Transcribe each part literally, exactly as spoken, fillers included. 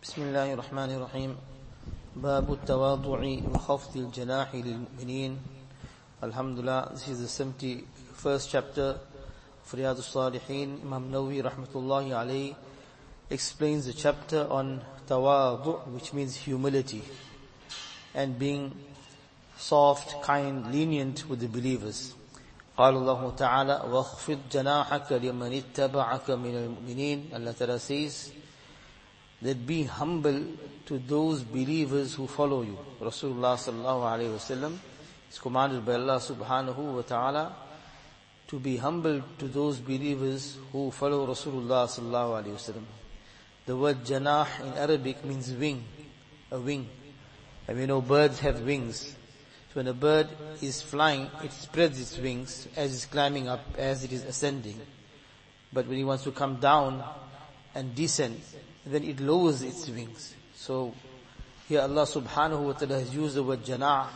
بسم الله الرحمن الرحيم باب التواضع وخفض الجناح للمؤمنين. Alhamdulillah, this is the seventy-first chapter of Riyadh al-Salihin. Imam Nawawi rahmatullahi alayhi explains the chapter on tawadu, which means humility and being soft, kind, lenient with the believers. قال الله تعالى وَاخْفِضْ جَنَاحَكَ لِمَنِ اتَّبَعَكَ مِنَ الْمُؤْمِنِينَ. Allah Ta'ala says that be humble to those believers who follow you. Rasulullah sallallahu alayhi wa sallam is commanded by Allah subhanahu wa ta'ala to be humble to those believers who follow Rasulullah sallallahu alayhi wa sallam. The word janah in Arabic means wing, a wing. And we know birds have wings. So when a bird is flying, it spreads its wings as it's climbing up, as it is ascending. But when it wants to come down and descend, then it lowers its wings. So here Allah subhanahu wa ta'ala has used the word janah,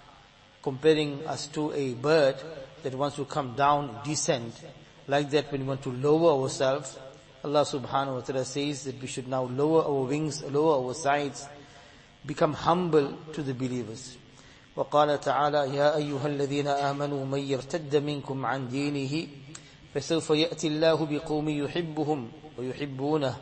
comparing us to a bird that wants to come down, descend. Like that, when we want to lower ourselves, Allah subhanahu wa ta'ala says that we should now lower our wings, lower our sides, become humble to the believers. وقال تعالى يا أيها الذين آمنوا من يرتد منكم عن دينه فسوف يأتي الله بقوم يحبهم ويحبونه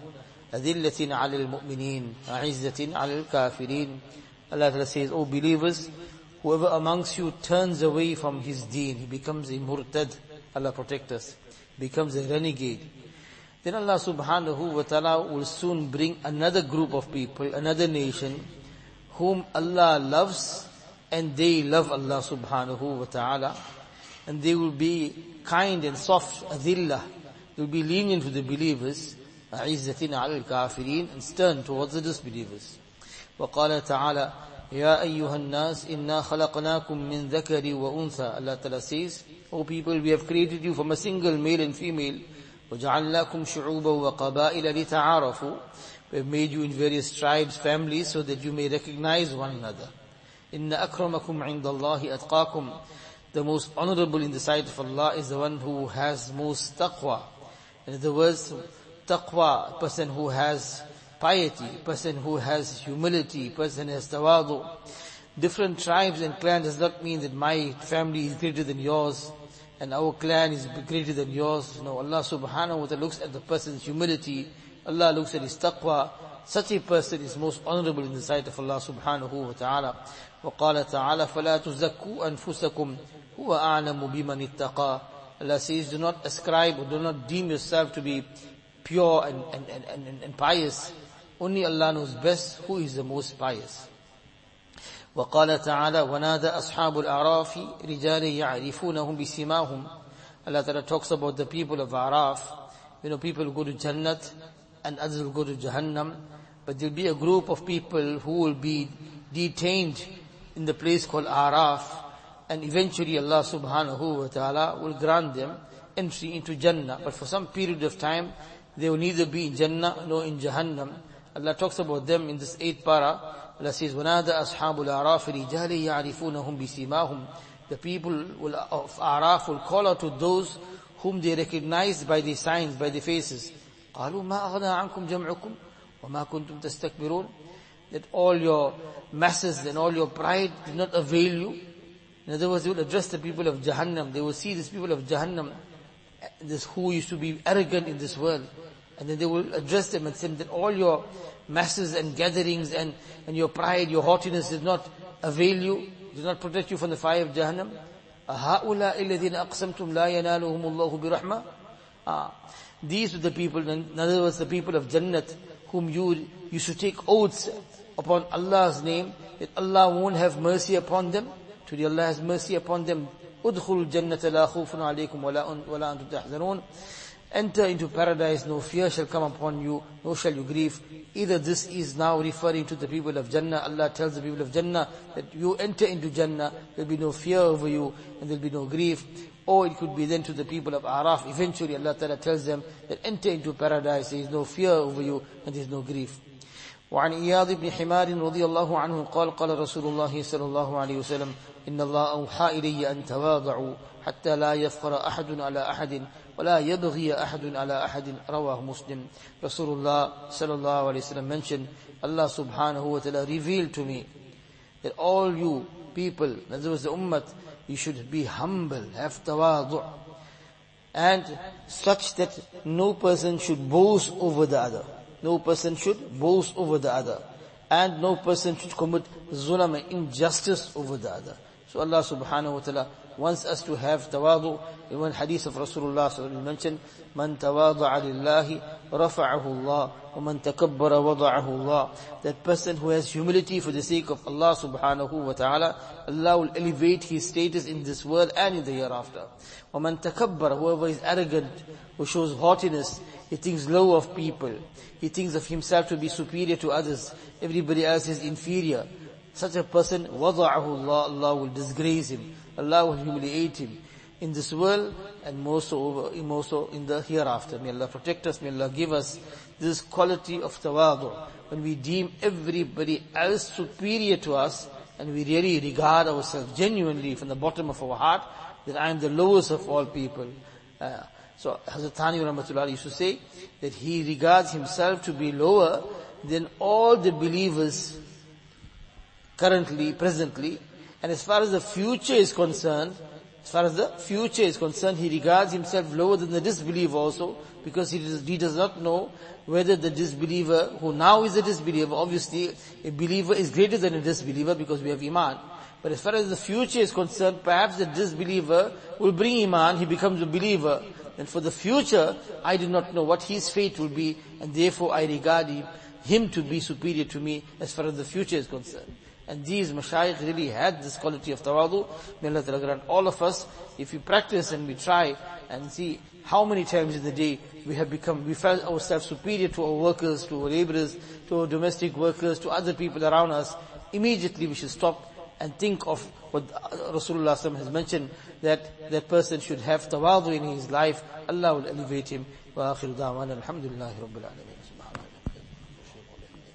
أذلة على المؤمنين أعزة على الكافرين. Allah Ta'ala says, O believers, whoever amongst you turns away from his deen, he becomes a murtad, Allah protect us, becomes a renegade. Then Allah subhanahu wa ta'ala will soon bring another group of people, another nation, whom Allah loves, and they love Allah subhanahu wa ta'ala, and they will be kind and soft, adillah, they will be lenient to the believers, أعزة على الكافرين, and stern towards the disbelievers. وقال تعالى يا أيها الناس إنا خلقناكم من ذكر وأنثى. Allah Ta'ala says, O people, we have created you from a single male and female. وجعلناكم شعوبا وقبائل لتعارفوا. We have made you in various tribes, families, so that you may recognize one another. إن أكرمكم عند الله أتقاكم. The most honorable in the sight of Allah is the one who has most taqwa. In other words, taqwa, a person who has piety, a person who has humility, a person who has tawadu. Different tribes and clans does not mean that my family is greater than yours and our clan is greater than yours. No, Allah subhanahu wa ta'ala looks at the person's humility. Allah looks at his taqwa. Such a person is most honorable in the sight of Allah subhanahu wa ta'ala. وَقَالَ تَعَالَى فَلَا تُزَكُّوا أَنفُسَكُمْ هُوَ أَعْلَمُ بِمَنِ اتَّقَى. Allah says, do not ascribe or do not deem yourself to be pure and, and, and, and, and pious. Only Allah knows best who is the most pious. وَقَالَ تَعَالَى وَنَادَى أَصْحَابُ الْأَعْرَافِ رِجَالٍ يَعْرِفُونَهُمْ بِسِمَاهُمْ. Allah Ta'ala talks about the people of Araf. You know, people who go to Jannat and others will go to Jahannam. But there will be a group of people who will be detained in the place called Araf. And eventually Allah subhanahu wa ta'ala will grant them entry into Jannah. But for some period of time, they will neither be in Jannah nor in Jahannam. Allah talks about them in this eighth para. Allah says, وَنَادَى أَصْحَابُ الْأَعْرَافِ رِجَالٍ يَعْرِفُونَهُمْ بِسِيمَاهُمْ. The people will, of Araf will call out to those whom they recognize by their signs, by their faces. قَالُوا مَا أَغْنَى عَنْكُمْ جَمْعُكُمْ وَمَا كُنْتُمْ تَسْتَكْبِرُونَ. That all your masses and all your pride did not avail you. In other words, they will address the people of Jahannam. They will see these people of Jahannam, this who used to be arrogant in this world. And then they will address them and say that all your masses and gatherings and, and your pride, your haughtiness did not avail you, did not protect you from the fire of Jahannam. أَهَؤُلَاءِ الَّذِينَ أَقْسَمْتُمْ لَا يَنَالُهُمُ اللَّهُ بِرَحْمَةٍ. Ah, these are the people, in other words, the people of Jannat, whom you used to take oaths upon Allah's name, that Allah won't have mercy upon them. Today Allah has mercy upon them. أُدْخُلُوا الْجَنَّةَ لَا خَوْفٌ عَلَيْكُمْ وَلَا أَنْتُمْ تَحْزَنُونَ. Enter into paradise, no fear shall come upon you, nor shall you grieve. Either this is now referring to the people of Jannah. Allah tells the people of Jannah that you enter into Jannah, there will be no fear over you, and there will be no grief. Or it could be then to the people of Araf. Eventually Allah Ta'ala tells them that enter into paradise, there is no fear over you, and there is no grief. وعن إياض بن حمار رضي الله عنه قال قال رسول الله صلى الله عليه وسلم إن الله أوحى إلي أن تواضعوا حتى لا يفخر أحد على أحد وَلَا يَبْغِيَ أَحَدٌ عَلَىٰ أَحَدٍ رواه Muslim. Rasulullah sallallahu alayhi wa sallam mentioned, Allah subhanahu wa ta'ala revealed to me that all you people, in other words the ummah, you should be humble, have tawadu', and such that no person should boast over the other. No person should boast over the other. And no person should commit zulm and injustice over the other. So Allah subhanahu wa ta'ala wants us to have tawadu. In one hadith of Rasulullah sallallahu alayhi wa sallam mentioned, Man tawada'a lillahi rafa'ahu Allah, wa man takabbara wada'ahu Allah. That person who has humility for the sake of Allah subhanahu wa ta'ala, Allah will elevate his status in this world and in the hereafter. Wa man takabbara, whoever is arrogant, who shows haughtiness, he thinks low of people, he thinks of himself to be superior to others, everybody else is inferior. Such a person, wada'ahu Allah, Allah will disgrace him, Allah will humiliate him in this world and more so, more so in the hereafter. May Allah protect us, may Allah give us this quality of tawadu. When we deem everybody else superior to us, and we really regard ourselves genuinely from the bottom of our heart, that I am the lowest of all people. Uh, so Hazrat Thani Rahmatullah used to say that he regards himself to be lower than all the believers currently, presently, and as far as the future is concerned, as far as the future is concerned, he regards himself lower than the disbeliever also, because he does, he does not know whether the disbeliever, who now is a disbeliever, obviously a believer is greater than a disbeliever because we have iman. But as far as the future is concerned, perhaps the disbeliever will bring iman, he becomes a believer. And for the future, I do not know what his fate will be, and therefore I regard him, him to be superior to me as far as the future is concerned. And these mashayikh really had this quality of tawadu. May Allah Ta'ala grant all of us, if we practice and we try and see how many times in the day we have become, we felt ourselves superior to our workers, to our laborers, to our domestic workers, to other people around us, immediately we should stop and think of what Rasulullah sallallahu alaihi wasallam has mentioned, that that person should have tawadu in his life. Allah will elevate him. Wa akhiru da'wana alhamdulillahi rabbil alamin.